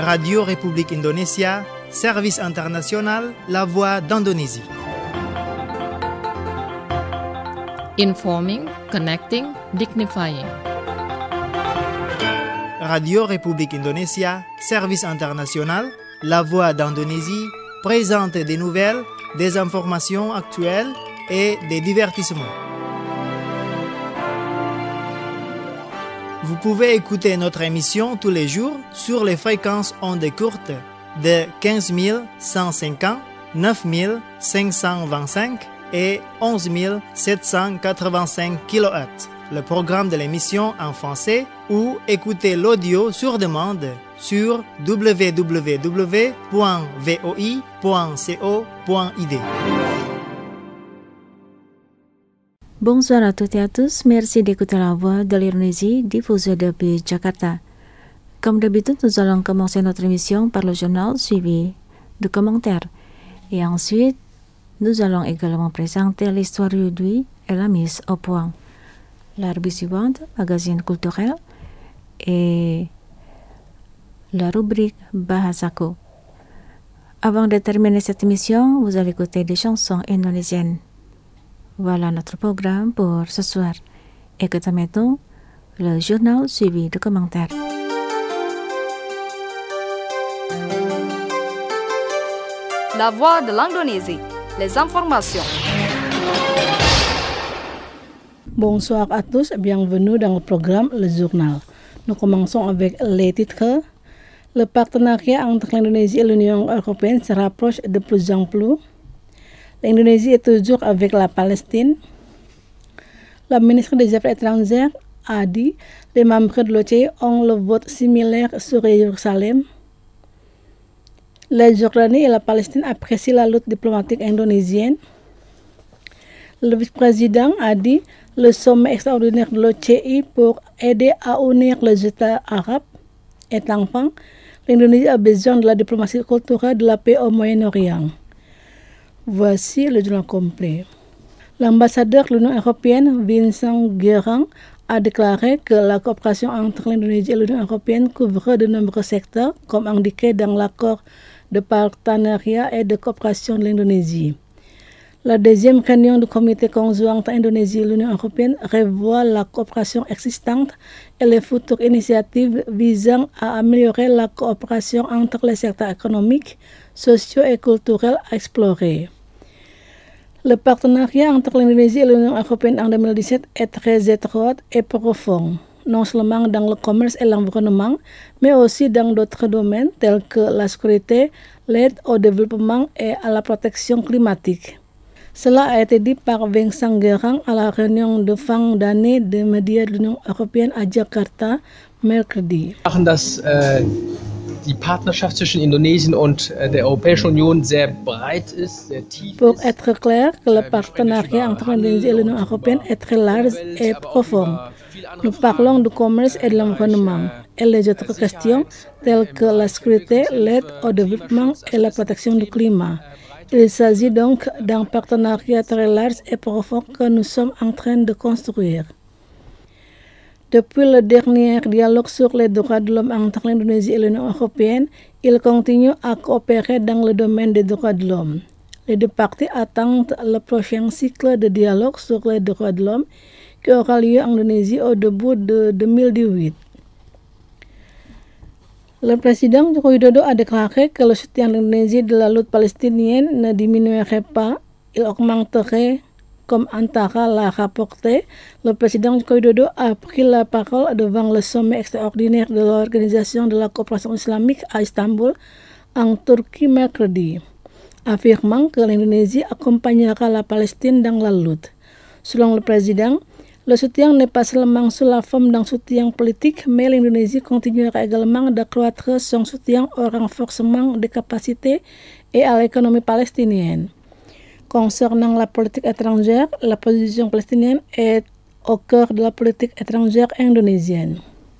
Radio République Indonésia, Service International, La Voix d'Indonésie. Informing, connecting, dignifying. Radio République Indonésia, Service International, La Voix d'Indonésie, présente des nouvelles, des informations actuelles et des divertissements. Vous pouvez écouter notre émission tous les jours sur les fréquences ondes courtes de 15 150, 9 525 et 11 785 kHz. Le programme de l'émission en français ou écoutez l'audio sur demande sur www.voi.co.id. Bonsoir à toutes et à tous, merci d'écouter la voix de l'Indonésie diffusée depuis Jakarta. Comme d'habitude, nous allons commencer notre émission par le journal suivi de commentaires. Et ensuite, nous allons également présenter l'histoire d'aujourd'hui et la mise au point. La rubrique suivante, magazine culturel, et la rubrique Bahasaku. Avant de terminer cette émission, vous allez écouter des chansons indonésiennes. Voilà notre programme pour ce soir. Écoutez maintenant le journal suivi de commentaires. La voix de l'Indonésie, les informations. Bonsoir à tous et bienvenue dans le programme Le Journal. Nous commençons avec les titres. Le partenariat entre l'Indonésie et l'Union européenne se rapproche de plus en plus. L'Indonésie est toujours avec la Palestine. La ministre des Affaires étrangères a dit les membres de l'OCE ont le vote similaire sur Jérusalem. La Jordanie et la Palestine apprécient la lutte diplomatique indonésienne. Le vice-président a dit le sommet extraordinaire de l'OCE pour aider à unir les États arabes est enfin. L'Indonésie a besoin de la diplomatie culturelle de la paix au Moyen-Orient. Voici le journal complet. L'ambassadeur de l'Union européenne, Vincent Guérin, a déclaré que la coopération entre l'Indonésie et l'Union européenne couvre de nombreux secteurs, comme indiqué dans l'accord de partenariat et de coopération de l'Indonésie. La deuxième réunion du comité conjoint entre l'Indonésie et l'Union européenne revoit la coopération existante et les futures initiatives visant à améliorer la coopération entre les secteurs économiques, sociaux et culturels à explorer. Le partenariat entre l'Indonésie et l'Union européenne en 2017 est très étroit et profond, non seulement dans le commerce et l'environnement, mais aussi dans d'autres domaines tels que la sécurité, l'aide au développement et à la protection climatique. Cela a été dit par Vincent Guérin à la réunion de fin d'année des médias de l'Union européenne à Jakarta, mercredi. Die Partnerschaft zwischen Indonesien und der Europäischen Union sehr breit ist, sehr tief Pour ist. être clair que le partenariat entre l'Indonésie et l'Union européenne est très large et profond. Nous parlons du commerce et de l'environnement et les autres questions telles que la sécurité, l'aide au développement et la protection du climat. Il s'agit donc d'un partenariat très large et profond que nous sommes en train de construire. Depuis le dernier dialogue sur les droits de l'homme entre l'Indonésie et l'Union européenne, il continue à coopérer dans le domaine des droits de l'homme. Les deux parties attendent le prochain cycle de dialogue sur les droits de l'homme qui aura lieu en Indonésie au début de 2018. Le président Joko Widodo a déclaré que le soutien de l'Indonésie de la lutte palestinienne ne diminuerait pas, il augmenterait. Comme Antara l'a rapporté, le président Joko Widodo a pris la parole devant le sommet extraordinaire de l'Organisation de la coopération islamique à Istanbul, en Turquie, mercredi, affirmant que l'Indonésie accompagnera la Palestine dans la lutte. Selon le président, le soutien n'est pas seulement sous la forme d'un soutien politique, mais l'Indonésie continuera également d'accroître son soutien au renforcement des capacités et à l'économie palestinienne. Concernant la politique étrangère, la position palestinienne est au cœur de la politique étrangère indonésienne.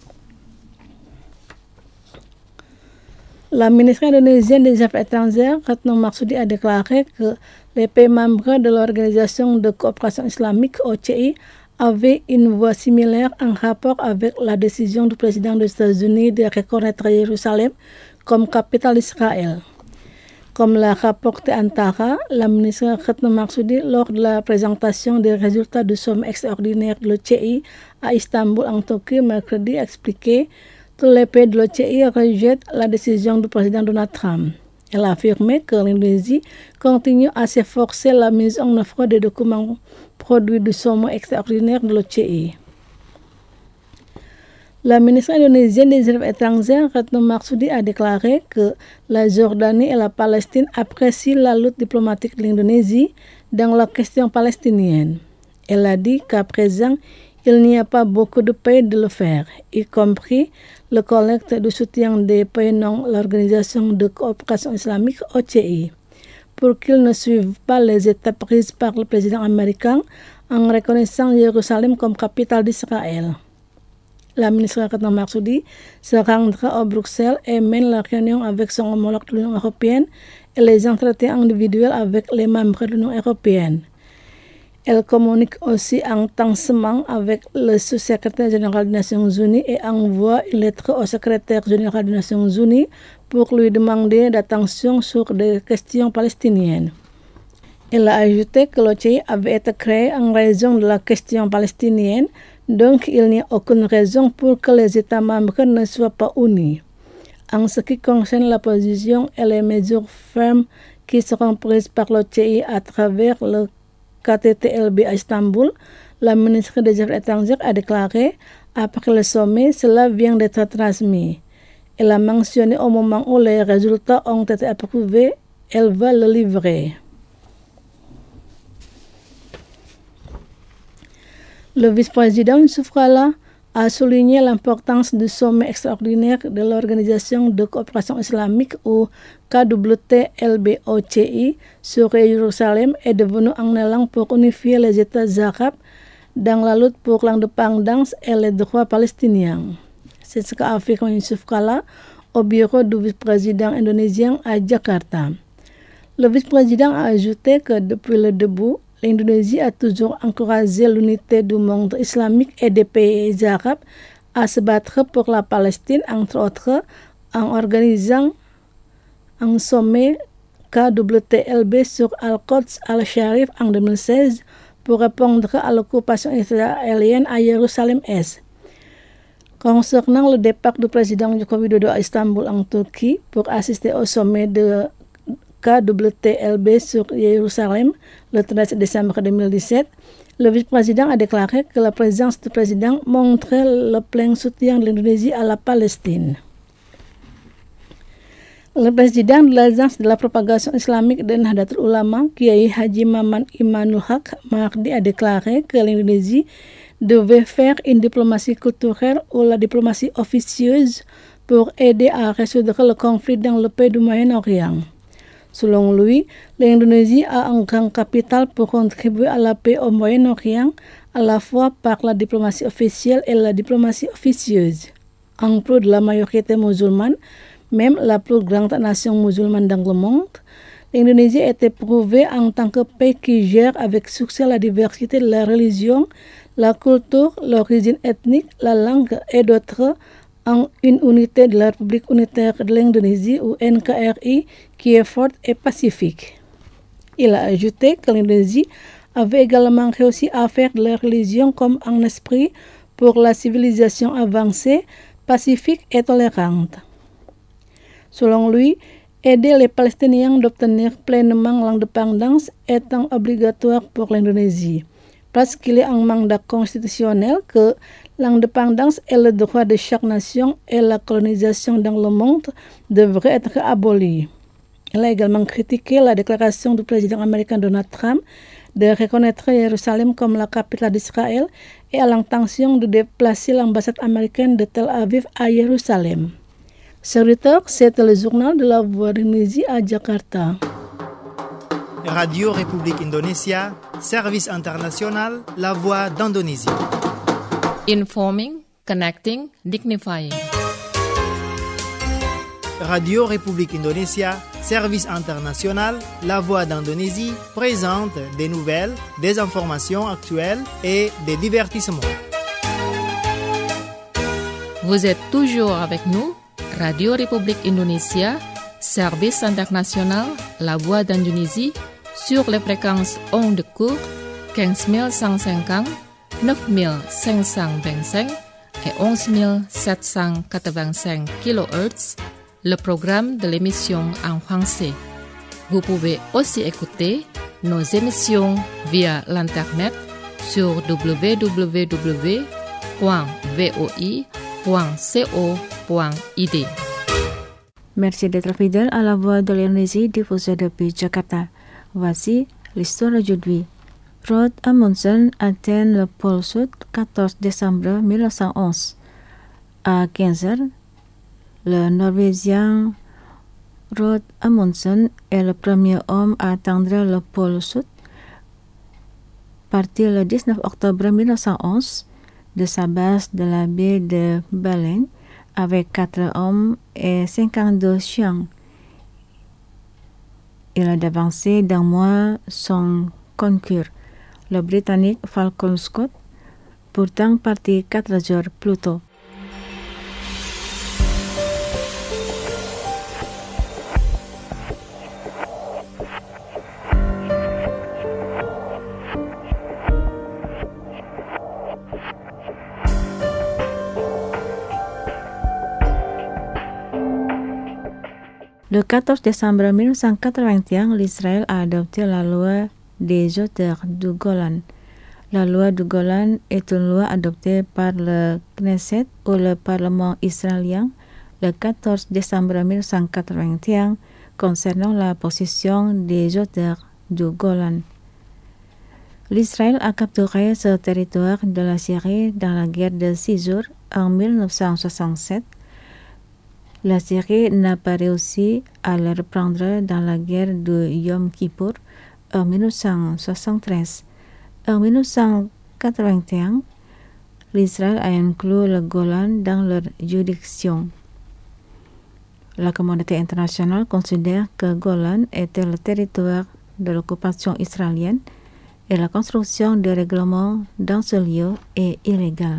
La ministre indonésienne des Affaires étrangères, Retno Marsudi, a déclaré que les pays membres de l'Organisation de coopération islamique OCI avait une voix similaire en rapport avec la décision du président des États-Unis de reconnaître Jérusalem comme capitale d'Israël. Comme l'a rapporté Antara, la ministre Retno Marsudi lors de la présentation des résultats du sommet extraordinaire de l'OCI à Istanbul en Turquie mercredi, a expliqué que tous les pays de l'OCI rejettent la décision du président Donald Trump. Elle a affirmé que l'Indonésie continue à s'efforcer la mise en œuvre des documents produits du sommet extraordinaire de l'OCI. La ministre indonésienne des Affaires étrangères, Retno Marsudi, a déclaré que la Jordanie et la Palestine apprécient la lutte diplomatique de l'Indonésie dans la question palestinienne. Elle a dit qu'à présent, il n'y a pas beaucoup de pays de le faire, y compris le collecte de soutien des pays non l'Organisation de coopération islamique OCI, pour qu'ils ne suivent pas les étapes prises par le président américain en reconnaissant Jérusalem comme capitale d'Israël. La ministre Retno Marsudi se rendra au Bruxelles et mène la réunion avec son homologue de l'Union européenne et les entretiens individuels avec les membres de l'Union européenne. Elle communique aussi intensément avec le sous-secrétaire général des Nations Unies et envoie une lettre au secrétaire général des Nations Unies pour lui demander d'attention sur des questions palestiniennes. Elle a ajouté que l'OCI avait été créé en raison de la question palestinienne, donc il n'y a aucune raison pour que les États membres ne soient pas unis. En ce qui concerne la position et les mesures fermes qui seront prises par l'OCI à travers le KTTLB à Istanbul, la ministre des Affaires étrangères a déclaré après le sommet, cela vient d'être transmis. Elle a mentionné au moment où les résultats ont été approuvés, elle va le livrer. Le vice-président Yusuf Kala a souligné l'importance du sommet extraordinaire de l'Organisation de coopération islamique ou KWTLB-OCI sur Jérusalem est devenu un élan pour unifier les États arabes dans la lutte pour l'indépendance et les droits palestiniens. C'est ce qu'a affirmé Yusuf Kala au bureau du vice-président indonésien à Jakarta. Le vice-président a ajouté que depuis le début, l'Indonésie a toujours encouragé l'unité du monde islamique et des pays arabes à se battre pour la Palestine, entre autres, en organisant un sommet KWTLB sur Al-Quds al-Sharif en 2016 pour répondre à l'occupation israélienne à Jérusalem-Est. Concernant le départ du président Joko Widodo à Istanbul en Turquie pour assister au sommet de KWTLB sur Jérusalem le 13 décembre 2017, le vice-président a déclaré que la présence du président montrait le plein soutien de l'Indonésie à la Palestine. Le président de l'Agence de la propagation islamique de Nahdlatul Ulama, Kiai Haji Maman Imanul Haq, mardi a déclaré que l'Indonésie devait faire une diplomatie culturelle ou la diplomatie officieuse pour aider à résoudre le conflit dans le pays du Moyen-Orient. Selon lui, l'Indonésie a un grand capital pour contribuer à la paix au Moyen-Orient, à la fois par la diplomatie officielle et la diplomatie officieuse. En plus de la majorité musulmane, même la plus grande nation musulmane dans le monde, l'Indonésie a été prouvée en tant que pays qui gère avec succès la diversité de la religion, la culture, l'origine ethnique, la langue et d'autres, en une unité de la République unitaire de l'Indonésie ou NKRI qui est forte et pacifique. Il a ajouté que l'Indonésie avait également réussi à faire de la religion comme un esprit pour la civilisation avancée, pacifique et tolérante. Selon lui, aider les Palestiniens d'obtenir pleinement l'indépendance étant obligatoire pour l'Indonésie, parce qu'il est un mandat constitutionnel que l'indépendance et le droit de chaque nation et la colonisation dans le monde devraient être abolis. Il a également critiqué la déclaration du président américain Donald Trump de reconnaître Jérusalem comme la capitale d'Israël et à l'intention de déplacer l'ambassade américaine de Tel Aviv à Jérusalem. Serviteur, c'était le journal de la Voix d'Indonésie à Jakarta. Radio République Indonésia, service international, la Voix d'Indonésie. Informing, connecting, dignifying. Radio République Indonésia, service international, La Voix d'Indonésie, présente des nouvelles, des informations actuelles et des divertissements. Vous êtes toujours avec nous, Radio République Indonésia, service international, La Voix d'Indonésie, sur les fréquences ondes courtes 15150, 9525 et 11785 kHz, le programme de l'émission en français. Vous pouvez aussi écouter nos émissions via l'internet sur www.voi.co.id. Merci d'être fidèle à la Voix de l'Indonésie diffusée depuis Jakarta. Voici l'histoire d'aujourd'hui. Roald Amundsen atteint le pôle Sud 14 décembre 1911. À 15h, le Norvégien Roald Amundsen est le premier homme à atteindre le pôle Sud. Parti le 19 octobre 1911 de sa base de la baie de Baleine avec 4 hommes et 52 chiens. Il a devancé d'un mois son concurrent, le Britannique Falcon Scott, pourtant parti 4 jours plus tôt. Le 14 décembre 1981, l'Israël a adopté la loi des hauteurs du Golan. La loi du Golan est une loi adoptée par le Knesset ou le Parlement israélien le 14 décembre 1981 concernant la possession des hauteurs du Golan. L'Israël a capturé ce territoire de la Syrie dans la guerre de 6 jours en 1967. La Syrie n'a pas réussi à le reprendre dans la guerre de Yom Kippour en 1973. En 1981, l'Israël a inclus le Golan dans leur juridiction. La communauté internationale considère que Golan était le territoire de l'occupation israélienne et la construction de règlements dans ce lieu est illégale.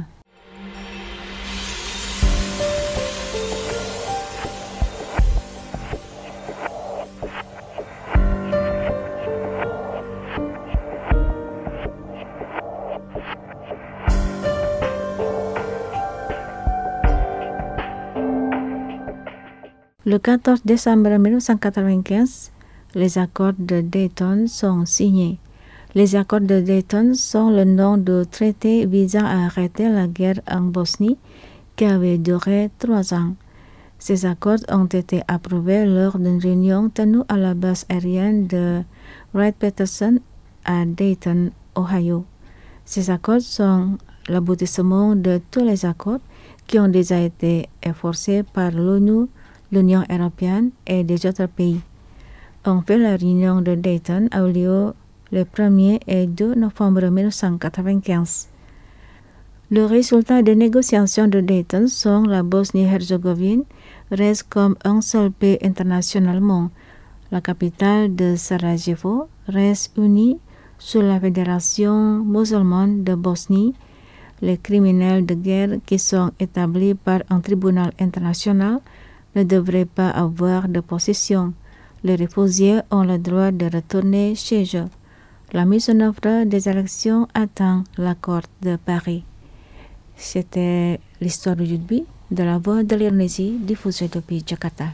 Le 14 décembre 1995, les accords de Dayton sont signés. Les accords de Dayton sont le nom du traité visant à arrêter la guerre en Bosnie qui avait duré 3 ans. Ces accords ont été approuvés lors d'une réunion tenue à la base aérienne de Wright-Patterson à Dayton, Ohio. Ces accords sont l'aboutissement de tous les accords qui ont déjà été efforcés par l'ONU, l'Union européenne et des autres pays. En fait, la réunion de Dayton a eu lieu le 1er et 2 novembre 1995. Le résultat des négociations de Dayton sont la Bosnie-Herzégovine reste comme un seul pays internationalement. La capitale de Sarajevo reste unie sous la Fédération musulmane de Bosnie. Les criminels de guerre qui sont établis par un tribunal international ne devraient pas avoir de possession. Les réfugiés ont le droit de retourner chez eux. La mise en œuvre des élections attend l'accord de Paris. C'était l'histoire d'aujourd'hui de la Voix de l'Indonésie diffusée depuis Jakarta.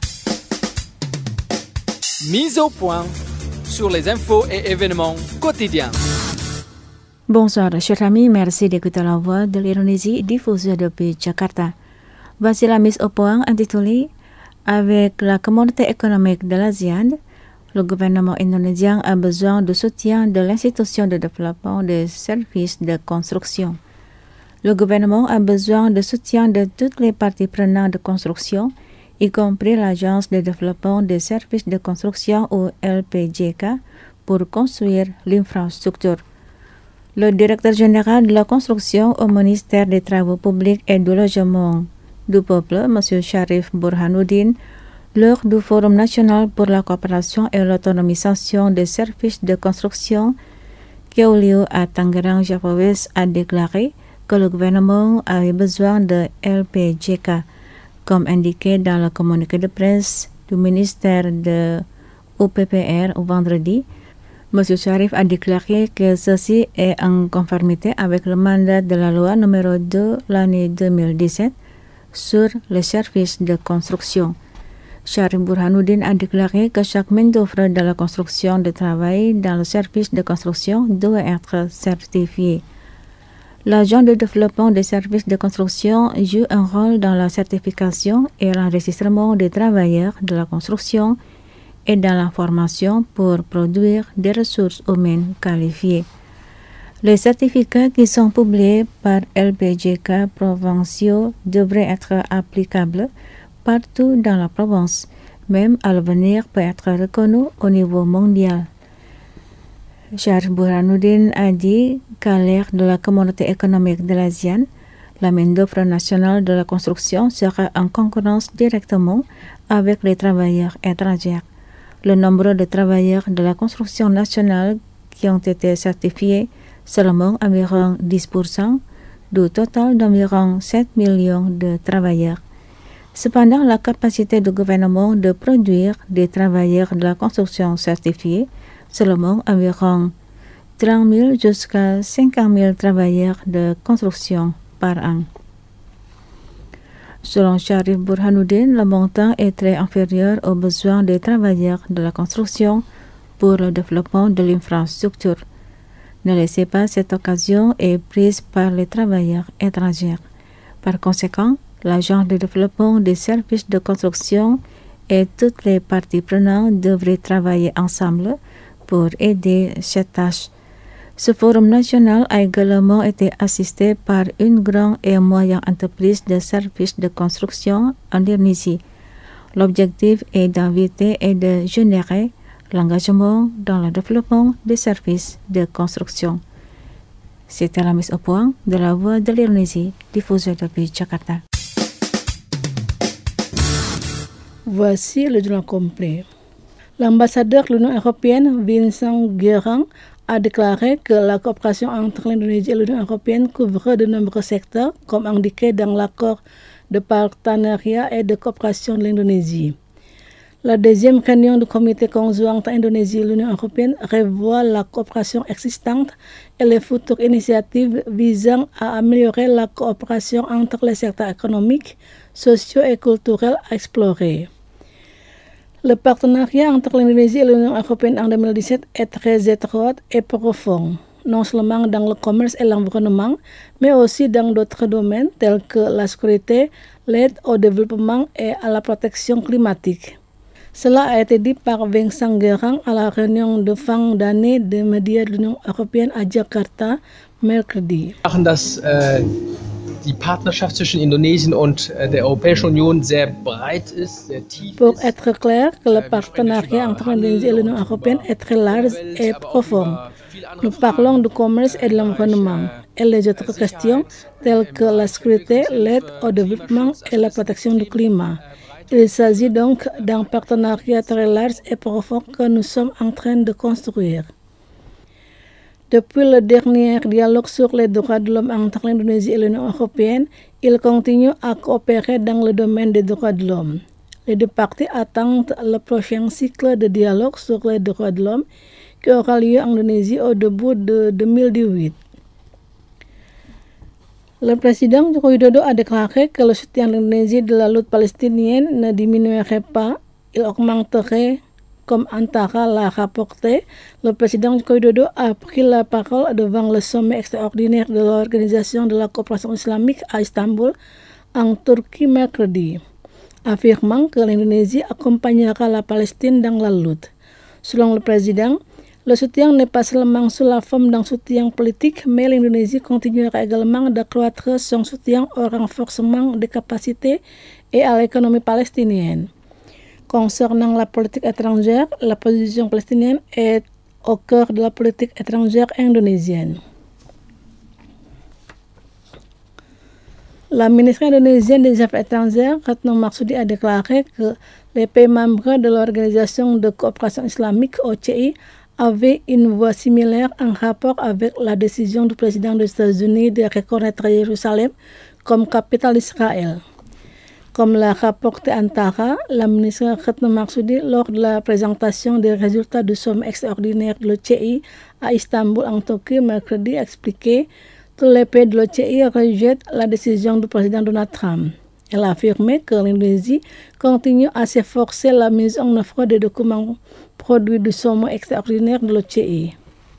Mise au point sur les infos et événements quotidiens. Bonsoir, chers amis, merci d'écouter la Voix de l'Indonésie diffusée depuis Jakarta. Voici la mise au point intitulée Avec la communauté économique de l'ASEAN, le gouvernement indonésien a besoin de soutien de l'institution de développement des services de construction. Le gouvernement a besoin de soutien de toutes les parties prenantes de construction, y compris l'Agence de développement des services de construction ou LPJK, pour construire l'infrastructure. Le directeur général de la construction au ministère des Travaux publics et du logement du peuple, M. Sharif Burhanuddin, Lors du Forum national pour la coopération et l'autonomisation des services de construction qui a eu lieu à Tangerang, Java West, a déclaré que le gouvernement avait besoin de LPJK, comme indiqué dans le communiqué de presse du ministère de UPPR vendredi. M. Sharif a déclaré que ceci est en conformité avec le mandat de la loi numéro 2 l'année 2017 sur les services de construction. Sharif Burhanuddin a déclaré que chaque main-d'œuvre de la construction de travail dans le service de construction doit être certifié. L'agent de développement des services de construction joue un rôle dans la certification et l'enregistrement des travailleurs de la construction et dans la formation pour produire des ressources humaines qualifiées. Les certificats qui sont publiés par LPJK provinciaux devraient être applicables partout dans la province, même à l'avenir peut être reconnu au niveau mondial. Sharif Burhanuddin a dit qu'à l'ère de la communauté économique de l'ASEAN, la main-d'œuvre nationale de la construction sera en concurrence directement avec les travailleurs étrangers. Le nombre de travailleurs de la construction nationale qui ont été certifiés, seulement environ 10% du total d'environ 7 millions de travailleurs. Cependant, la capacité du gouvernement de produire des travailleurs de la construction certifiés, seulement environ 30 000 jusqu'à 50 000 travailleurs de construction par an. Selon Sharif Burhanuddin, le montant est très inférieur aux besoins des travailleurs de la construction pour le développement de l'infrastructure. Ne laissez pas cette occasion être prise par les travailleurs étrangers. Par conséquent, l'agent de développement des services de construction et toutes les parties prenantes devraient travailler ensemble pour aider cette tâche. Ce forum national a également été assisté par une grande et moyenne entreprise de services de construction en Indonésie. L'objectif est d'inviter et de générer l'engagement dans le développement des services de construction. C'était la mise au point de la Voix de l'Indonésie, diffusée depuis Jakarta. Voici le journal complet. L'ambassadeur de l'Union européenne, Vincent Guérin, a déclaré que la coopération entre l'Indonésie et l'Union européenne couvre de nombreux secteurs, comme indiqué dans l'accord de partenariat et de coopération de l'Indonésie. La deuxième réunion du comité conjoint entre l'Indonésie et l'Union européenne revoit la coopération existante et les futures initiatives visant à améliorer la coopération entre les secteurs économiques, sociaux et culturels à explorer. Le partenariat entre l'Indonésie et l'Union européenne en 2017 est très étroit et profond, non seulement dans le commerce et l'environnement, mais aussi dans d'autres domaines tels que la sécurité, l'aide au développement et à la protection climatique. Cela a été dit par Vincent Guérin à la réunion de fin d'année des médias de l'Union européenne à Jakarta mercredi. Die Partnerschaft zwischen Indonesien und der Europäischen Union sehr breit ist, sehr tief Pour ist. être clair, que le partenariat entre l'Indonésie et l'Union européenne est très large et profond. Nous parlons du commerce et de l'environnement et les autres questions telles que la sécurité, l'aide au développement et la protection du climat. Il s'agit donc d'un partenariat très large et profond que nous sommes en train de construire. Depuis le dernier dialogue sur les droits de l'homme entre l'Indonésie et l'Union européenne, il continue à coopérer dans le domaine des droits de l'homme. Les deux parties attendent le prochain cycle de dialogue sur les droits de l'homme qui aura lieu en Indonésie au début de 2018. Le président Joko Widodo a déclaré que le soutien de l'Indonésie de la lutte palestinienne ne diminuerait pas, il augmenterait. Comme Antara l'a rapporté, le président Joko Widodo a pris la parole devant le sommet extraordinaire de l'Organisation de la coopération islamique à Istanbul, en Turquie mercredi, affirmant que l'Indonésie accompagnera la Palestine dans la lutte. Selon le président, le soutien n'est pas seulement sous la forme d'un soutien politique, mais l'Indonésie continuera également d'accroître son soutien au renforcement des capacités et à l'économie palestinienne. Concernant la politique étrangère, la position palestinienne est au cœur de la politique étrangère indonésienne. La ministre indonésienne des Affaires étrangères, Retno Marsudi, a déclaré que les pays membres de l'Organisation de coopération islamique OCI avaient une voix similaire en rapport avec la décision du président des États-Unis de reconnaître Jérusalem comme capitale d'Israël. Comme l'a rapporté Antara, la ministre Retno Marsudi, lors de la présentation des résultats du sommet extraordinaire de l'OCI à Istanbul en Turquie mercredi, a expliqué que les pays de l'OCI rejettent la décision du président Donald Trump. Elle a affirmé que l'Indonésie continue à s'efforcer la mise en œuvre des documents produits du sommet extraordinaire de l'OCI.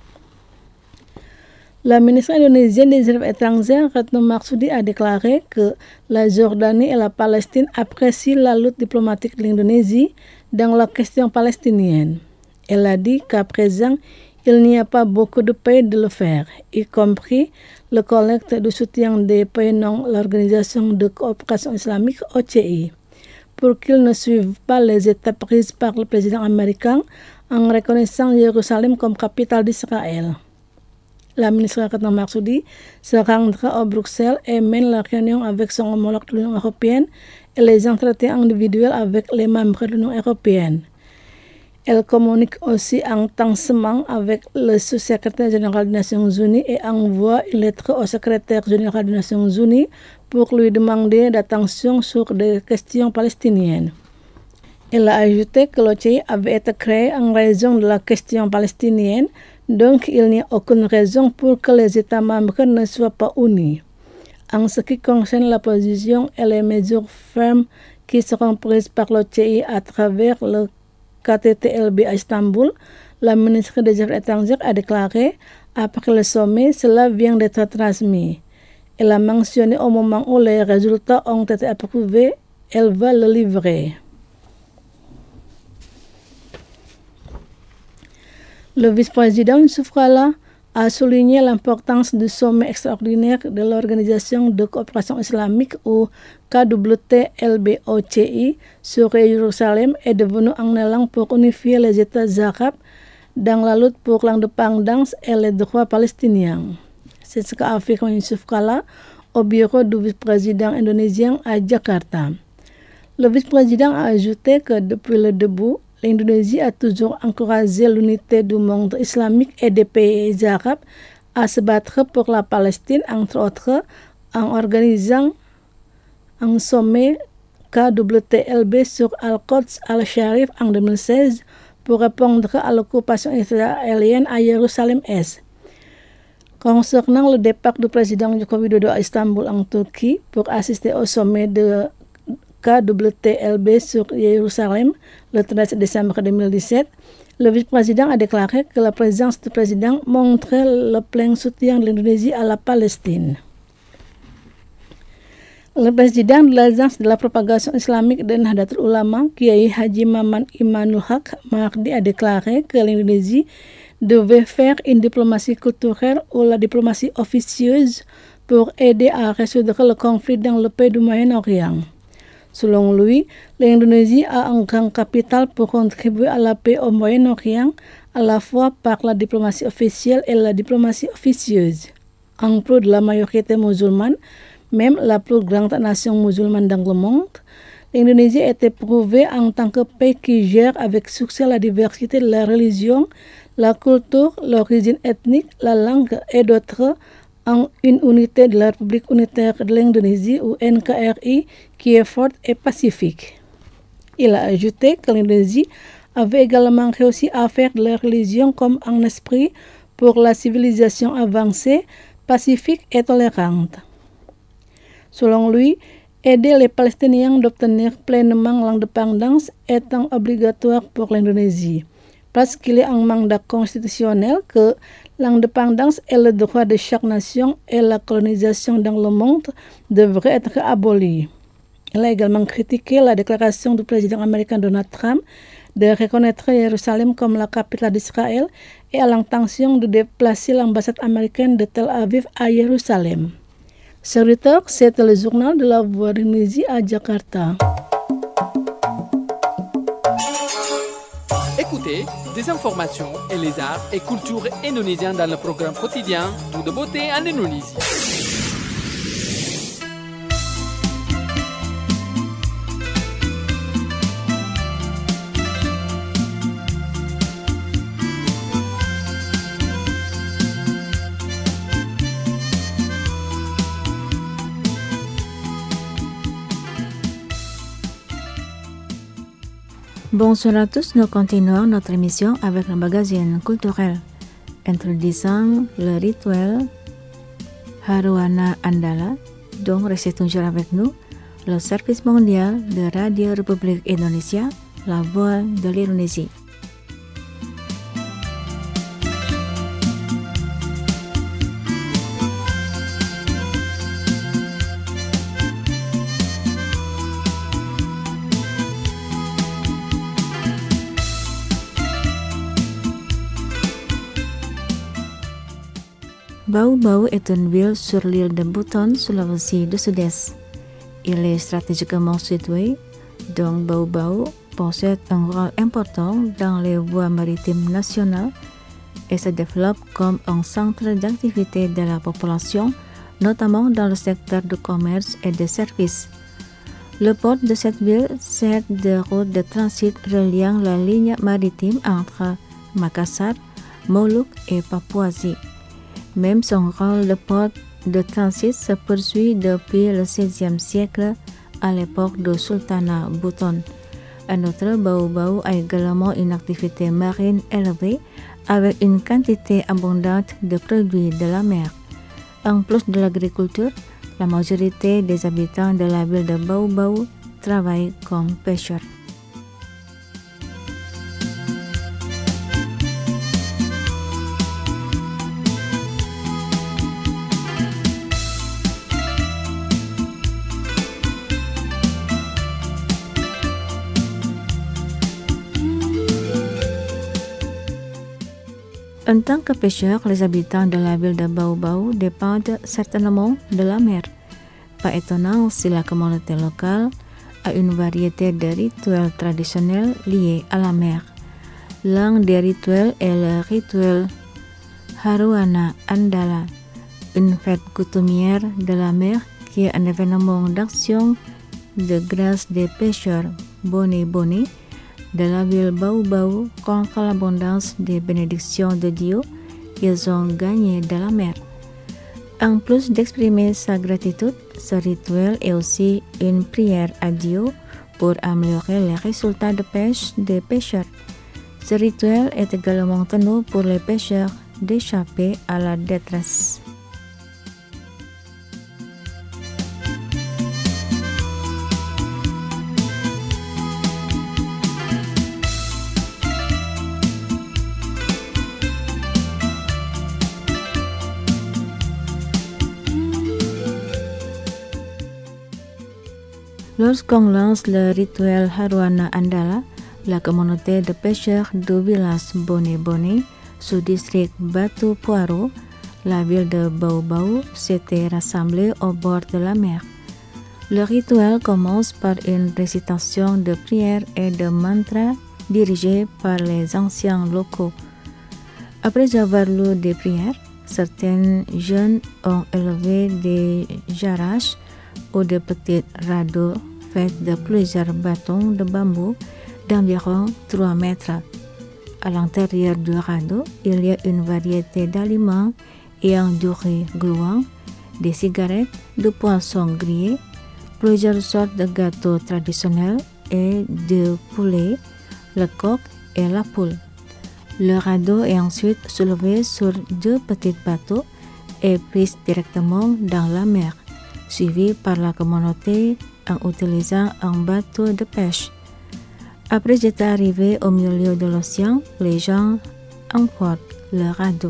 La ministre indonésienne des Affaires étrangères, Retno Marsudi, a déclaré que la Jordanie et la Palestine apprécient la lutte diplomatique de l'Indonésie dans la question palestinienne. Elle a dit qu'à présent, il n'y a pas beaucoup de pays de le faire, y compris le collecte de soutien des pays non l'Organisation de coopération islamique OCI, pour qu'ils ne suivent pas les étapes prises par le président américain en reconnaissant Jérusalem comme capitale d'Israël. La ministre Retno Marsudi se rendra à Bruxelles et mène la réunion avec son homologue de l'Union européenne et les entretiens individuels avec les membres de l'Union européenne. Elle communique aussi intensément avec le sous-secrétaire général des Nations Unies et envoie une lettre au secrétaire général des Nations Unies pour lui demander d'attention sur des questions palestiniennes. Elle a ajouté que l'OCI avait été créé en raison de la question palestinienne, donc il n'y a aucune raison pour que les États membres ne soient pas unis. En ce qui concerne la position et les mesures fermes qui seront prises par l'OCI à travers le KTTLB à Istanbul, la ministre des Affaires étrangères a déclaré après le sommet, cela vient d'être transmis. Elle a mentionné au moment où les résultats ont été approuvés, elle va le livrer. Le vice-président Yusuf Kala a souligné l'importance du sommet extraordinaire de l'Organisation de coopération islamique ou KWTLB-OCI sur Jérusalem est devenu un élan pour unifier les États arabes dans la lutte pour l'indépendance et les droits palestiniens. C'est ce qu'a affirmé Yusuf Kala au bureau du vice-président indonésien à Jakarta. Le vice-président a ajouté que depuis le début, l'Indonésie a toujours encouragé l'unité du monde islamique et des pays arabes à se battre pour la Palestine, entre autres, en organisant un sommet KWTLB sur Al-Quds al-Sharif en 2016 pour répondre à l'occupation israélienne à Jérusalem-Est. Concernant le départ du président Joko Widodo à Istanbul en Turquie pour assister au sommet de KWTLB sur Jérusalem le 13 décembre 2017, le vice-président a déclaré que la présence du président montrait le plein soutien de l'Indonésie à la Palestine. Le président de l'Agence de la propagation islamique de Nahdlatul Ulama, Kiai Haji Maman Imanul Haq, mardi a déclaré que l'Indonésie devait faire une diplomatie culturelle ou la diplomatie officieuse pour aider à résoudre le conflit dans le pays du Moyen-Orient. Selon lui, l'Indonésie a un grand capital pour contribuer à la paix au Moyen-Orient, à la fois par la diplomatie officielle et la diplomatie officieuse. En plus de la majorité musulmane, même la plus grande nation musulmane dans le monde, l'Indonésie a été prouvée en tant que pays qui gère avec succès la diversité de la religion, la culture, l'origine ethnique, la langue et d'autres, en une unité de la République unitaire de l'Indonésie ou NKRI qui est forte et pacifique. Il a ajouté que l'Indonésie avait également réussi à faire de la religion comme un esprit pour la civilisation avancée, pacifique et tolérante. Selon lui, aider les Palestiniens d'obtenir pleinement l'indépendance étant obligatoire pour l'Indonésie, parce qu'il est un mandat constitutionnel que l'indépendance et le droit de chaque nation et la colonisation dans le monde devraient être abolis. Il a également critiqué la déclaration du président américain Donald Trump de reconnaître Jérusalem comme la capitale d'Israël et à l'intention de déplacer l'ambassade américaine de Tel Aviv à Jérusalem. Serviteur, c'était le journal de la Voix de l'Indonésie à Jakarta. Écoutez des informations et les arts et cultures indonésiens dans le programme quotidien Tout de beauté en Indonésie. Bonsoir à tous, nous continuons notre émission avec le magazine culturel, introduisant le rituel Haruana Andala, donc restez toujours avec nous, le service mondial de Radio République Indonésia, la voix de l'Indonésie. Bau-Bau est une ville sur l'île de Buton, Sulawesi du Sud-Est. Il est stratégiquement situé, donc Bau-Bau possède un rôle important dans les voies maritimes nationales et se développe comme un centre d'activité de la population, notamment dans le secteur du commerce et des services. Le port de cette ville sert de route de transit reliant la ligne maritime entre Makassar, Moluques et Papouasie. Même son rôle de port de transit se poursuit depuis le XVIe siècle à l'époque du sultanat Buton. En outre, Bau-Bau a également une activité marine élevée avec une quantité abondante de produits de la mer. En plus de l'agriculture, la majorité des habitants de la ville de Bau-Bau travaillent comme pêcheurs. En tant que pêcheurs, les habitants de la ville de Bau-Bau dépendent certainement de la mer. Pas étonnant si la communauté locale a une variété de rituels traditionnels liés à la mer. L'un des rituels est le rituel Haruana Andala, une fête coutumière de la mer qui est un événement d'action de grâce des pêcheurs Boni-Boni de la ville Bau-Bau contre l'abondance des bénédictions de Dieu qu'ils ont gagnées de la mer. En plus d'exprimer sa gratitude, ce rituel est aussi une prière à Dieu pour améliorer les résultats de pêche des pêcheurs. Ce rituel est également tenu pour les pêcheurs d'échapper à la détresse. Lorsqu'on lance le rituel Haruana Andala, la communauté de pêcheurs du village Boni-Boni, sous-district Batu Puaro, la ville de Bau-Bau, s'était rassemblée au bord de la mer. Le rituel commence par une récitation de prières et de mantras dirigés par les anciens locaux. Après avoir lu des prières, certains jeunes ont élevé des jarrages ou de petits radeaux faits de plusieurs bâtons de bambou d'environ 3 mètres. À l'intérieur du radeau, il y a une variété d'aliments ayant du riz gluant, des cigarettes, du poisson grillé, plusieurs sortes de gâteaux traditionnels et de poulet, le coq et la poule. Le radeau est ensuite soulevé sur 2 petits bateaux et pris directement dans la mer, suivi par la communauté en utilisant un bateau de pêche. Après être arrivé au milieu de l'océan, les gens emportent le radeau.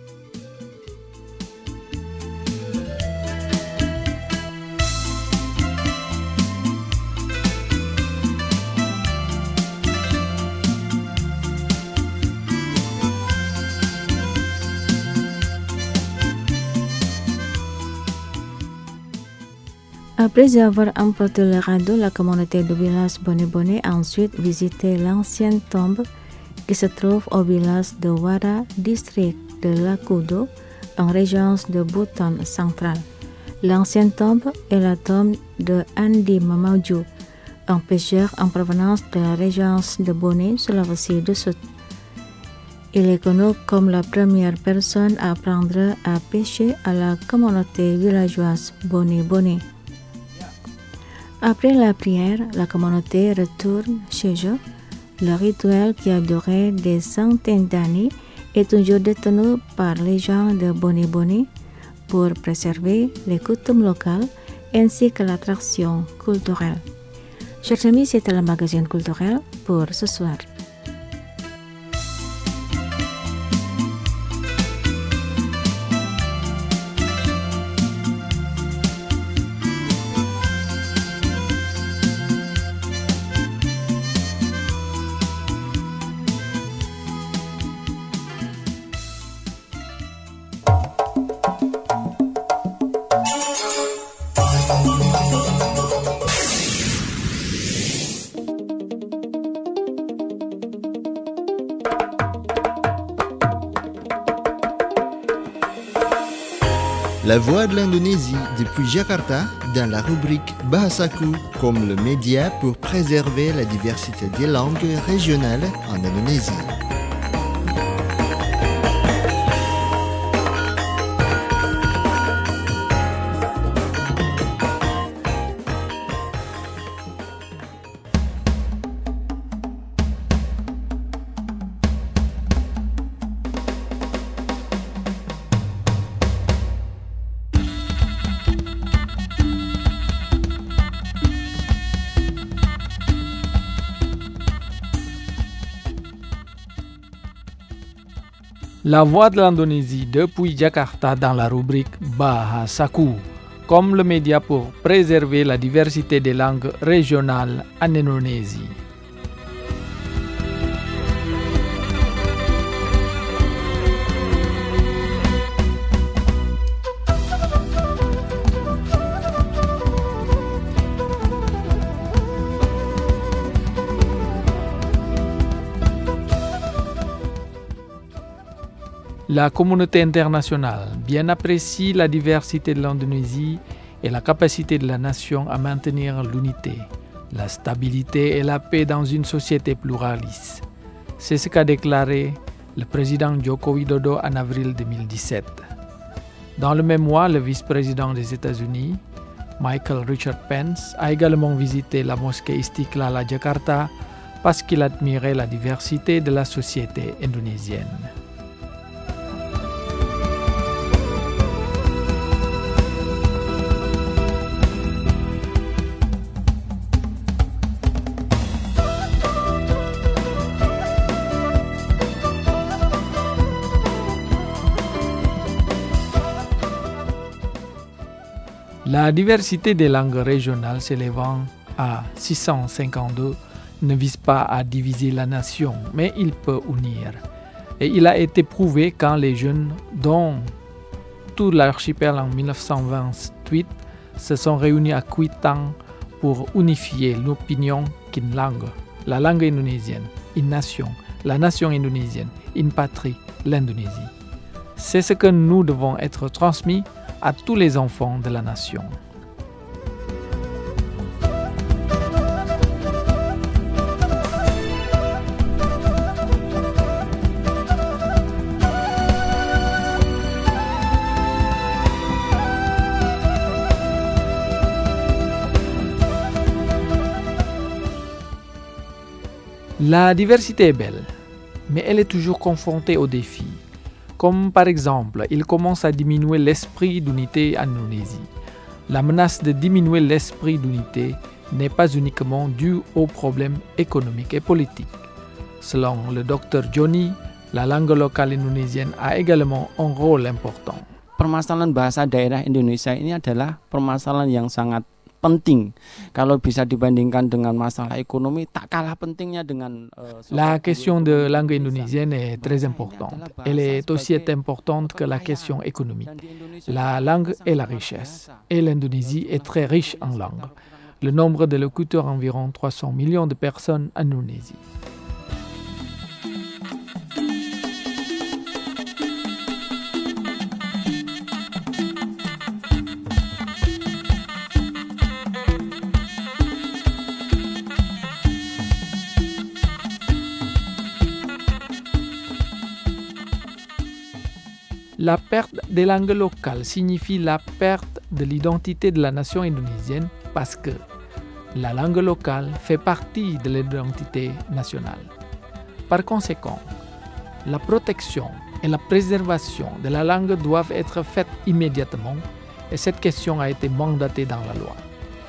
Après avoir emporté le radeau, la communauté du village Boni-Boni a ensuite visité l'ancienne tombe qui se trouve au village de Wara, district de Lakudo, en région de Buton centrale. L'ancienne tombe est la tombe de Andi Mamauju, un pêcheur en provenance de la région de Boni, Sulawesi du Sud. Il est connu comme la première personne à apprendre à pêcher à la communauté villageoise Boni-Boni. Après la prière, la communauté retourne chez eux. Le rituel qui a duré des centaines d'années est toujours détenu par les gens de Boni-Boni pour préserver les coutumes locales ainsi que l'attraction culturelle. Chers amis, c'était le magazine culturel pour ce soir. La Voix de l'Indonésie depuis Jakarta dans la rubrique Bahasaku comme le média pour préserver la diversité des langues régionales en Indonésie. La Voix de l'Indonésie depuis Jakarta dans la rubrique Bahasaku, comme le média pour préserver la diversité des langues régionales en Indonésie. La communauté internationale bien apprécie la diversité de l'Indonésie et la capacité de la nation à maintenir l'unité, la stabilité et la paix dans une société pluraliste. C'est ce qu'a déclaré le président Joko Widodo en avril 2017. Dans le même mois, le vice-président des États-Unis, Michael Richard Pence, a également visité la mosquée Istiqlal à Jakarta parce qu'il admirait la diversité de la société indonésienne. La diversité des langues régionales s'élevant à 652 ne vise pas à diviser la nation, mais il peut unir. Et il a été prouvé quand les jeunes, dont tout l'archipel en 1928, se sont réunis à Kuitang pour unifier l'opinion qu'une langue, la langue indonésienne, une nation, la nation indonésienne, une patrie, l'Indonésie. C'est ce que nous devons être transmis à tous les enfants de la nation. La diversité est belle, mais elle est toujours confrontée aux défis. Comme par exemple, il commence à diminuer l'esprit d'unité en Indonésie. La menace de diminuer l'esprit d'unité n'est pas uniquement due aux problèmes économiques et politiques. Selon le Dr Johnny, la langue locale indonésienne a également un rôle important. Permasalahan bahasa daerah Indonesia ini adalah permasalahan yang sangat penting. Kalau bisa dibandingkan dengan masalah ekonomi, tak kalah pentingnya dengan La question de langue indonésienne est très importante. Elle est aussi importante que la question économique. La langue est la richesse, et l'Indonésie est très riche en langue. Le nombre de locuteurs environ 300 millions de personnes en Indonésie. La perte des langues locales signifie la perte de l'identité de la nation indonésienne parce que La langue locale fait partie de l'identité nationale. Par conséquent, la protection et la préservation de la langue doivent être faites immédiatement et cette question a été mandatée dans la loi.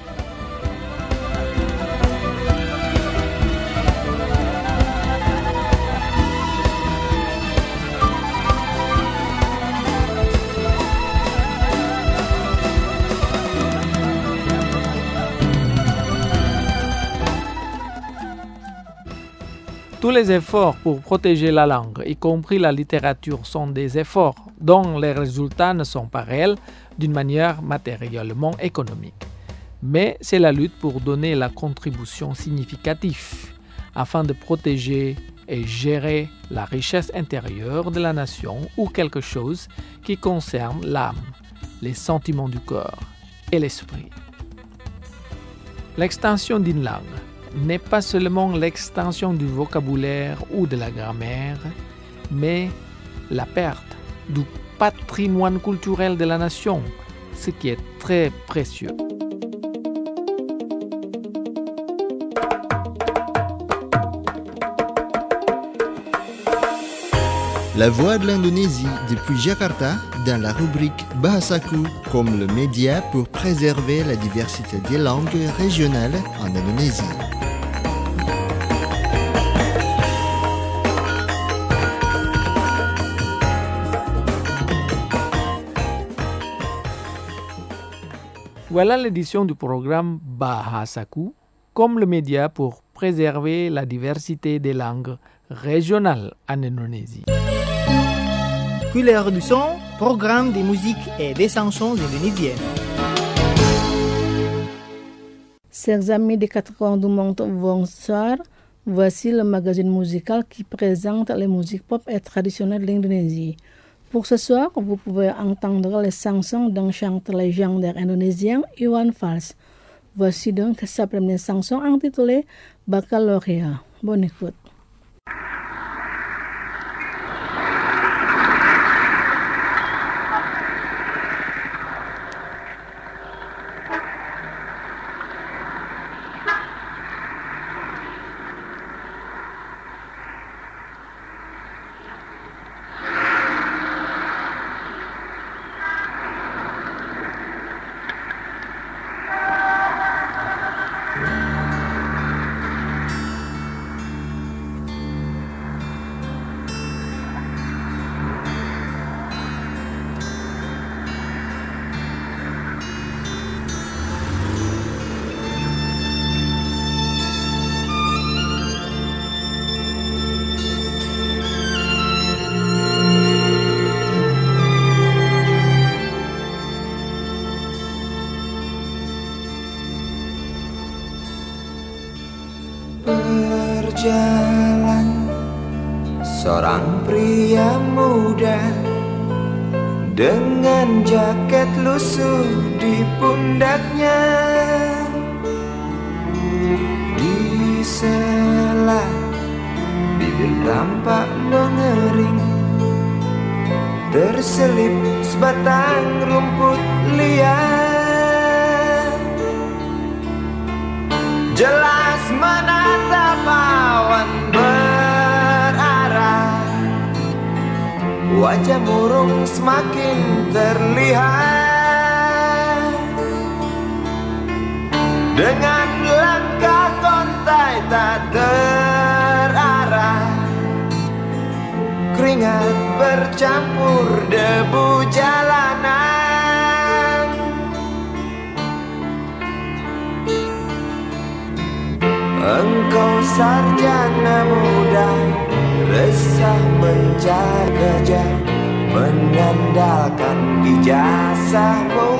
Tous les efforts pour protéger la langue, y compris la littérature, sont des efforts dont les résultats ne sont pas réels d'une manière matériellement économique. Mais c'est la lutte pour donner la contribution significative afin de protéger et gérer la richesse intérieure de la nation ou quelque chose qui concerne l'âme, les sentiments du corps et l'esprit. L'extension d'une langue n'est pas seulement l'extension du vocabulaire ou de la grammaire, mais la perte du patrimoine culturel de la nation, ce qui est très précieux. La Voix de l'Indonésie depuis Jakarta dans la rubrique Bahasaku comme le média pour préserver la diversité des langues régionales en Indonésie. Voilà l'édition du programme Bahasaku comme le média pour préserver la diversité des langues régionales en Indonésie. Couleur du son, programme de musique et des chansons indonésiennes. Chers amis des 4 coins du monde, bonsoir. Voici le magazine musical qui présente les musiques pop et traditionnelles de l'Indonésie. Pour ce soir, vous pouvez entendre les chansons d'un chanteur légendaire indonésien, Iwan Fals. Voici donc sa première chanson intitulée Baccalauréat. Bonne écoute. Berjalan seorang pria muda dengan jaket lusuh di pundaknya, di sela bibir tampak mengering, terselip sebatang rumput liar. Jelas menatap awan berarah, wajah murung semakin terlihat. Dengan langkah kontai tak terarah, keringat bercampur debu jalanan. Engkau sarjana muda, resah mencari kerja, mengandalkan ijazahmu.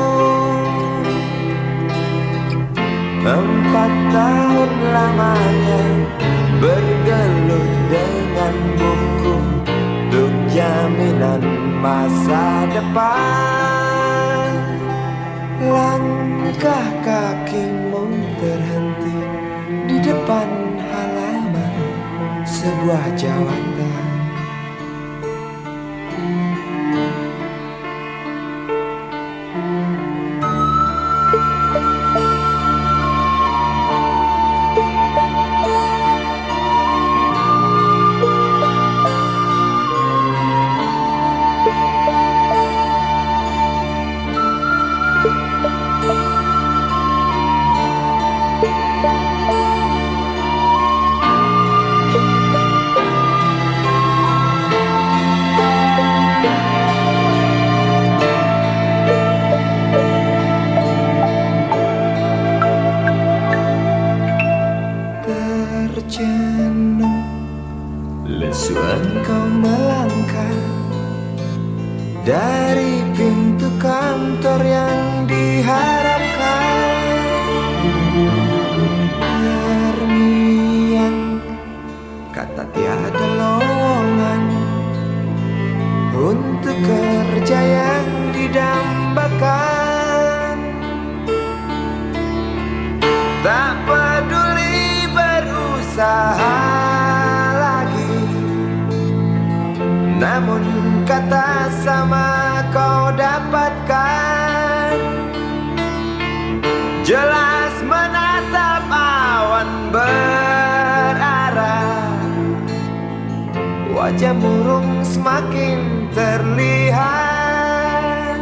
4 tahun lamanya bergelut dengan buku untuk jaminan masa depan. Langkah kakimu terhenti di depan halaman sebuah jawatan. bersama kau dapatkan, jelas menatap awan berarah, wajah murung semakin terlihat.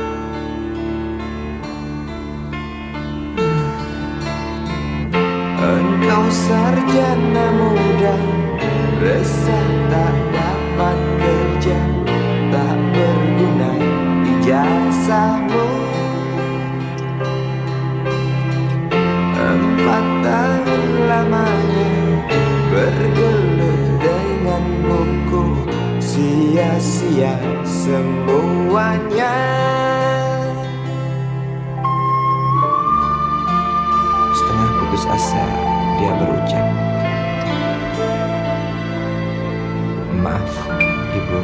Engkau sarjana muda, resah tak dapat kerja, tak berguna ijazahmu. 4 tahun lamanya bergelut dengan buku, sia-sia semuanya. Setengah putus asa dia berucap, maaf ibu.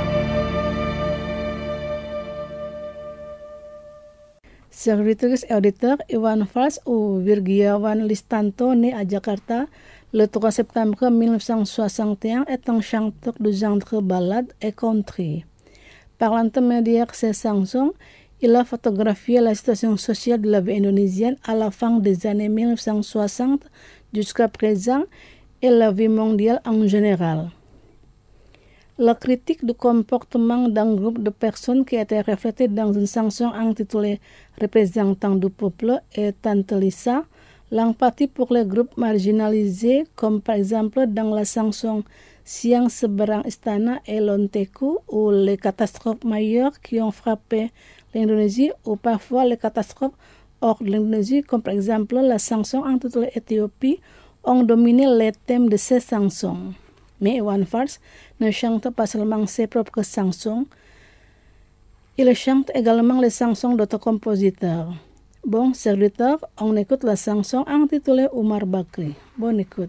Sekretaris Auditor Iwan Fals ou Virgiawan Listanto, né à Jakarta le 3 septembre 1961, est un chanteur de genre ballade et country. Par l'intermédiaire de ses chansons, il a photographié la situation sociale de la vie indonésienne à la fin des années 1960 jusqu'à présent et la vie mondiale en général. La critique du comportement d'un groupe de personnes qui a été reflétée dans une chanson intitulée Représentant du peuple est Tante Lisa, l'empathie pour les groupes marginalisés, comme par exemple dans la chanson Siang Seberang Istana et Lonteku, ou les catastrophes majeures qui ont frappé l'Indonésie, ou parfois les catastrophes hors de l'Indonésie, comme par exemple la chanson intitulée Éthiopie, ont dominé les thèmes de ces chansons. Mais Iwan Fals ne chante pas seulement ses propres chansons, il chante également les chansons d'autres compositeurs. Bon, serviteur, on écoute la chanson intitulée Umar Bakri. Bonne écoute.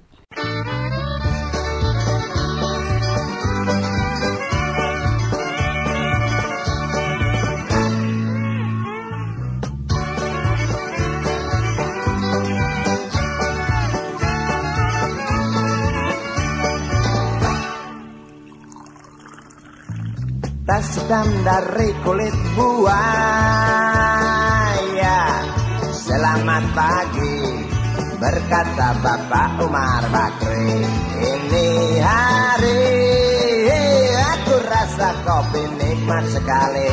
Tas hitam dari kulit buaya, selamat pagi, berkata Bapak Umar Bakri. Ini hari aku rasa kopi nikmat sekali.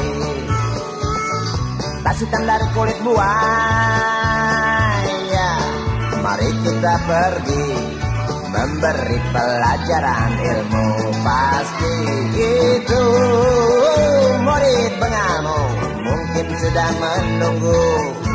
Tas hitam dari kulit buaya, mari kita pergi memberi pelajaran ilmu. Pasti itu murid pengamu mungkin sedang menunggu.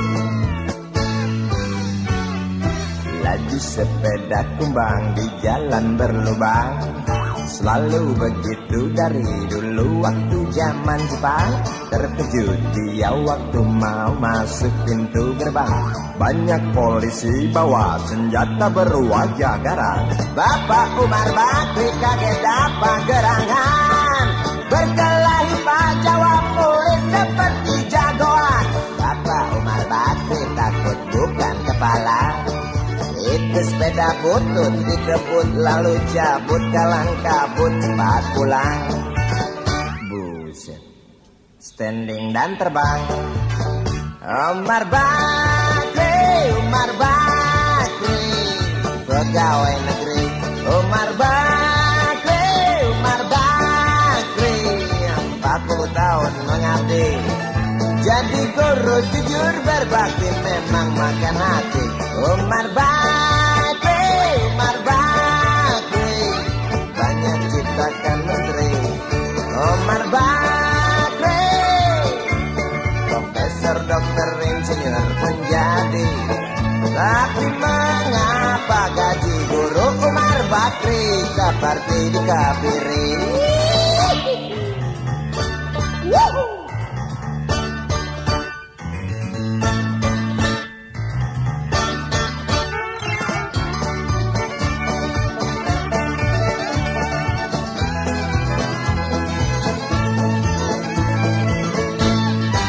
Laju sepeda kumbang di jalan berlubang, selalu begitu dari dulu waktu zaman Jepang. Terkejut dia waktu mau masuk pintu gerbang, banyak polisi bawa senjata berwajah garang. Bapak Umar Bakri kaget dapat gerangan, berkelahi Pak jawab murid seperti jagoan. Bapak Umar Bakri takut bukan kepala, itu sepeda butut dikebut lalu cabut kalang kabut cepat pulang. Buset, standing dan terbang. Umar Bakri, Umar Bakri, pegawai negeri. Umar Bakri, Umar Bakri, 40 tahun mengabdi, jadi guru jujur berbakti memang makan hati. Umar Bakri, Umar Bakri, banyak ciptakan menteri. Umar Bakri, profesor, dokter, insinyur menjadi. Tapi mengapa gaji guru Umar Bakri seperti dikafiri?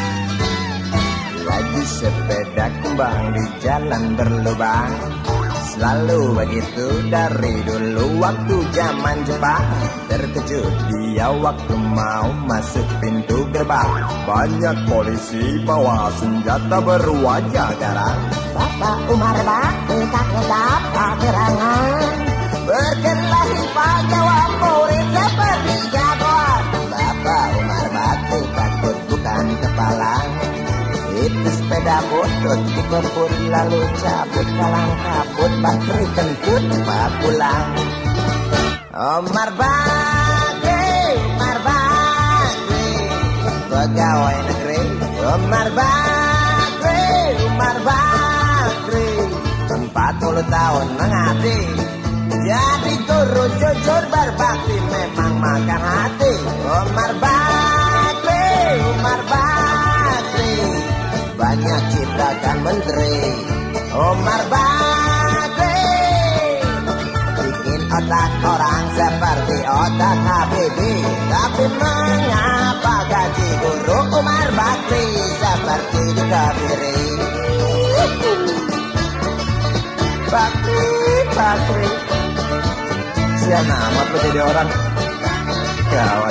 Sepeda kumbang di jalan berlubang, selalu begitu dari dulu waktu zaman Jepang. Terkejut dia waktu mau masuk pintu gerbang. Banyak polisi bawa senjata berwajah garang. Bapak Umar Bakri tak dapat keterangan. Berkelahi Pak jawab murid seperti jagoan. Bapak Umar Bakri takut bukan kepala. Itu sepeda butut dikebut lalu cabut kalang kabut. Bakri kentut Pak pulang. Umar Bakri, Umar Bakri, pegawai negeri. Umar Bakri, Umar Bakri, 40 tahun mengabdi. Jadi guru jujur berbakti memang makan hati. Umar Bakri, Umar Bakri, banyak ciptakan menteri. Umar Bakri, bikin otak orang seperti otak Habibie. Tapi mengapa gaji guru Umar Bakri seperti dikebiri? Bakri, Bakri, siapa amat lo jadi orang gawat.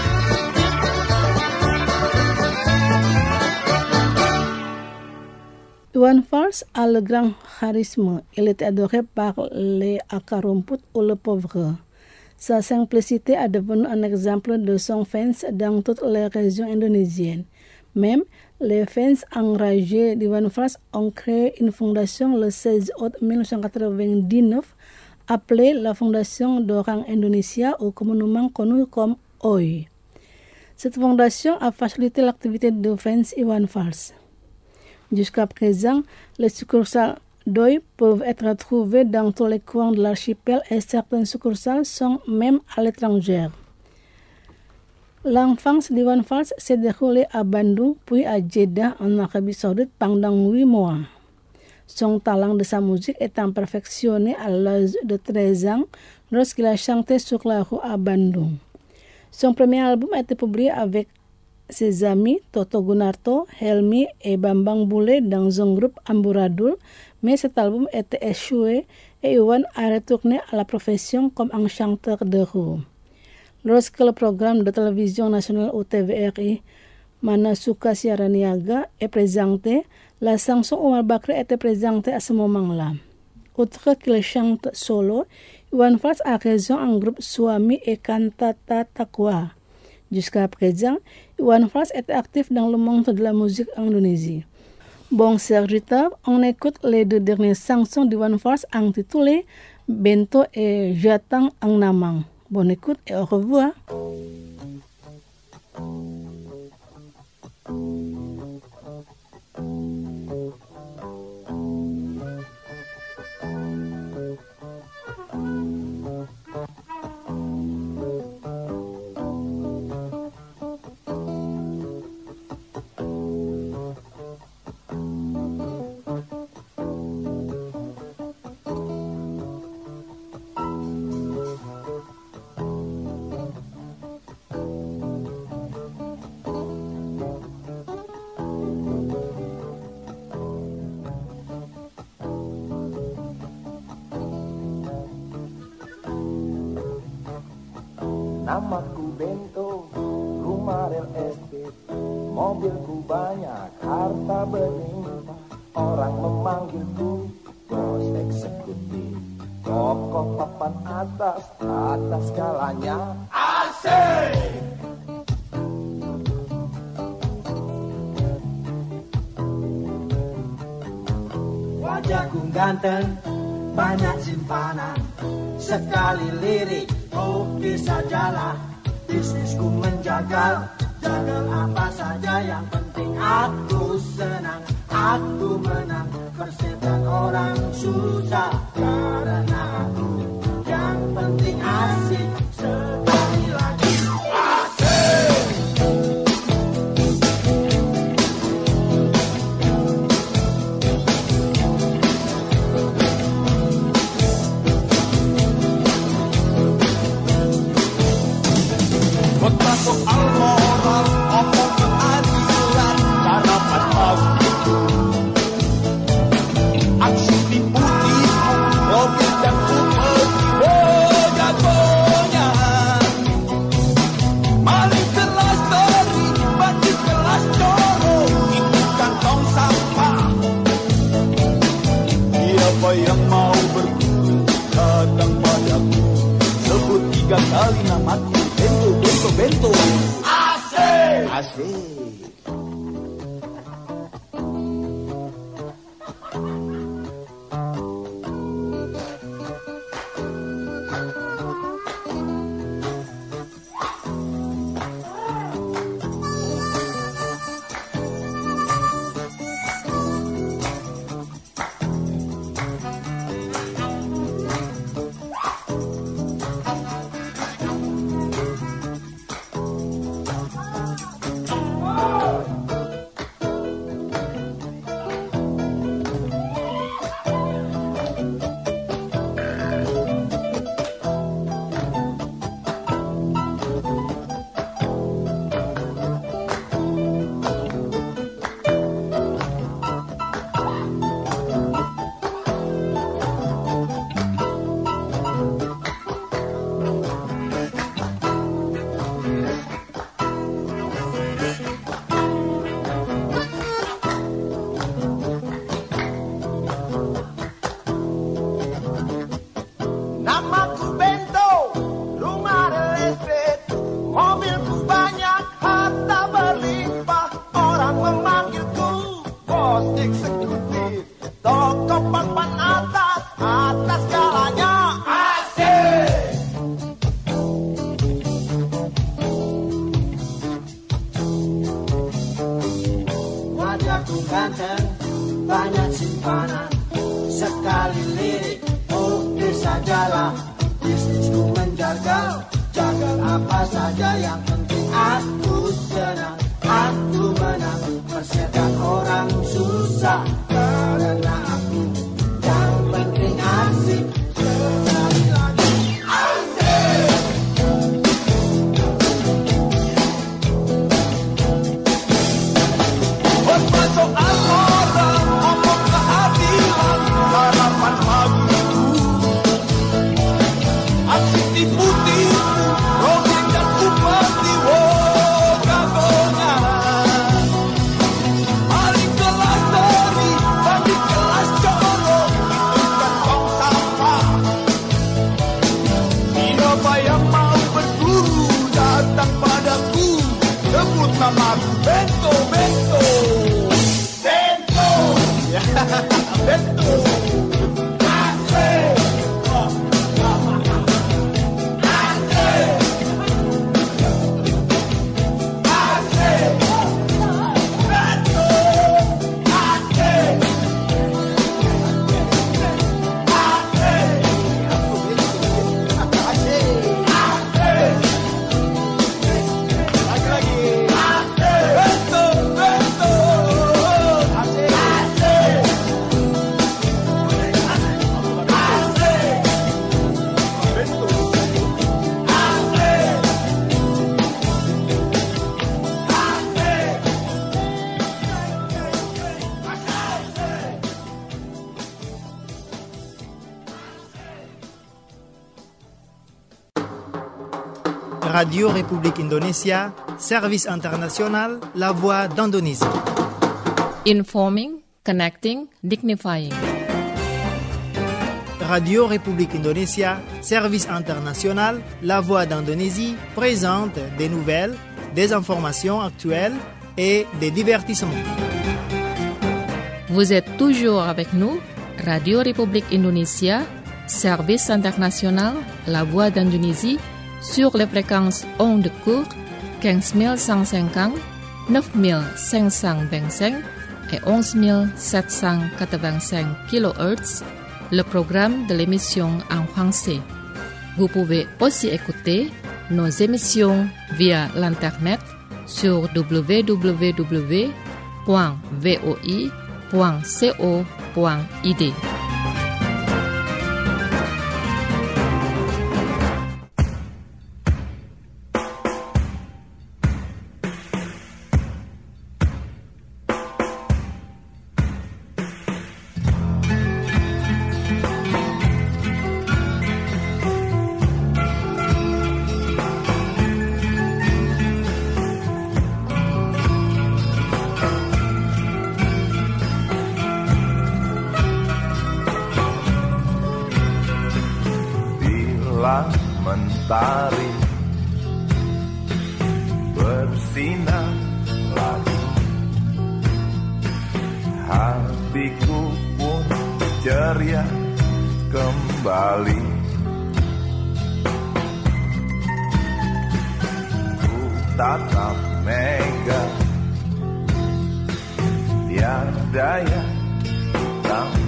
Iwan Fals a le grand charisme. Il était adoré par les Akarumput ou le pauvre. Sa simplicité a devenu un exemple de son fans dans toutes les régions indonésiennes. Même les fans enragés d'Iwan Fals ont créé une fondation le 16 août 1999 appelée la Fondation d'Orang Indonesia ou communément connue comme OI. Cette fondation a facilité l'activité de fans Iwan Fals. Jusqu'à présent, les succursales d'OI peuvent être trouvées dans tous les coins de l'archipel et certaines succursales sont même à l'étranger. L'enfance d'Iwan Fals s'est déroulée à Bandung puis à Jeddah en Arabie Saoudite pendant 8 mois. Son talent de sa musique étant perfectionné à l'âge de 13 ans lorsqu'il a chanté sur la rue à Bandung. Son premier album a été publié avec ses amis Toto Gunarto, Helmi et Bambang Bule dans un groupe Amburadul, mais cet album était échoué et Iwan a retourné à la profession comme un chanteur de rue. Lorsque le programme de télévision nationale au TVRI Manasuka Siaraniaga est présenté, la chanson Umar Bakri était présentée à ce moment-là. Outre qu'il chante solo, Iwan Fals a rejoint un groupe Suami et Cantata Takwa. Jusqu'à présent, Iwan Fals est actif dans le monde de la musique en Indonésie. Bon, chers auditeurs, on écoute les 2 dernières chansons d'Iwan Fals intitulées Bento et Jatang Ang Namang. Bonne écoute et au revoir. Namaku Bento, rumah real estate, mobilku banyak, harta berlimpah. Orang memanggilku bos eksekutif, tokoh papan atas skalanya. Asik! Wajahku ganteng, banyak simpanan, sekali lirik oh bisa jalan. Bisnisku menjagal, jagal apa saja, yang penting aku senang, aku menang. Persetan orang susah karena aku yang penting asik. Sekali lagi asik. Kota soal moral, omong keadilan, harapan aku Siapa yang mau berburu datang padaku. Sebut 3 kali namaku. Bento, bento, bento. Asik. Asik. Radio Republik Indonesia, Service International, La Voix d'Indonésie. Informing, connecting, dignifying. Radio Republik Indonesia, Service International, La Voix d'Indonésie présente des nouvelles, des informations actuelles et des divertissements. Vous êtes toujours avec nous, Radio Republik Indonesia, Service International, La Voix d'Indonésie, sur les fréquences ondes courtes 15150, 9525 et 11785 kHz, le programme de l'émission en français. Vous pouvez aussi écouter nos émissions via l'internet sur www.voi.co.id. matahari bersinar lagi, hatiku pun ceria kembali. Ku tatap mega, tiada yang tahu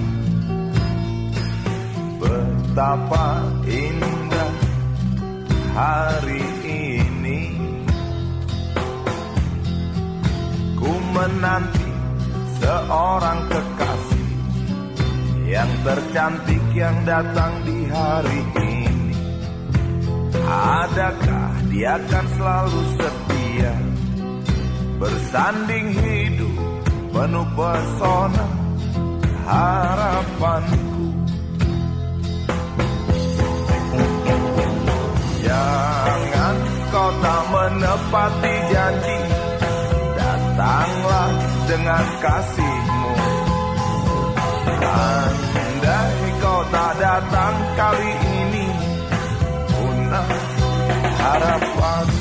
betapa indah hari ini. Ku menanti seorang kekasih yang tercantik yang datang di hari ini. Adakah dia akan selalu setia, bersanding hidup penuh pesona harapanku. Jangan kau tak menepati janji, datanglah dengan kasihmu. Andai kau tak datang kali ini, punah harapanku.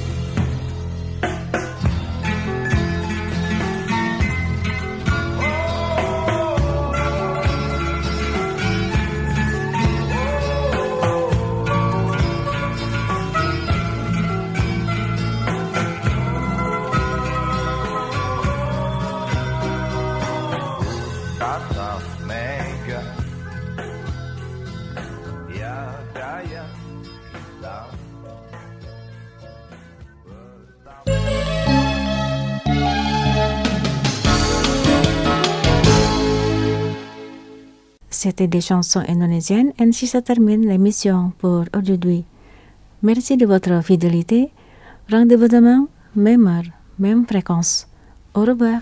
C'était des chansons indonésiennes. Ainsi se termine l'émission pour aujourd'hui. Merci de votre fidélité. Rendez-vous demain, même heure, même fréquence. Au revoir.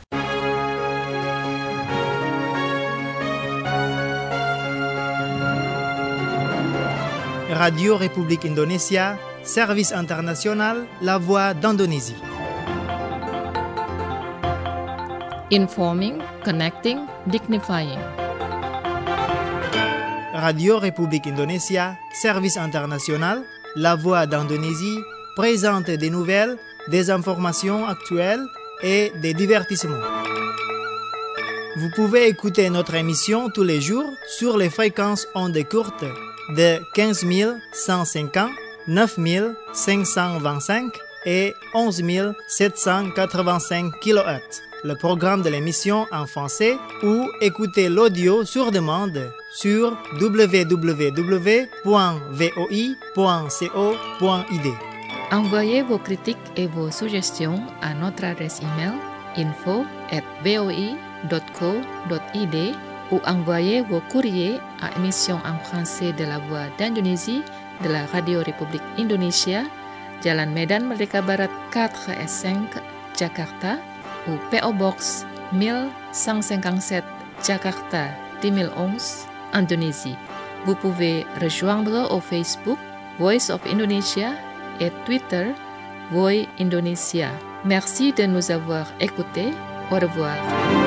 Radio République Indonésia, service international, la voix d'Indonésie. Informing, connecting, dignifying. Radio République Indonésia, service international, la voix d'Indonésie, présente des nouvelles, des informations actuelles et des divertissements. Vous pouvez écouter notre émission tous les jours sur les fréquences ondes courtes de 15 150, 9 525 et 11 785 kHz. Le programme de l'émission en français ou écoutez l'audio sur demande sur www.voi.co.id. Envoyez vos critiques et vos suggestions à notre adresse email info@voi.co.id ou envoyez vos courriers à émission en français de la Voix d'Indonésie de la Radio République Indonésia, Jalan Medan Merdeka Barat 4S5, Jakarta, ou PO Box 1157, Jakarta 2011, Indonésie. Vous pouvez rejoindre au Facebook Voice of Indonesia et Twitter Voi Indonesia. Merci de nous avoir écoutés. Au revoir.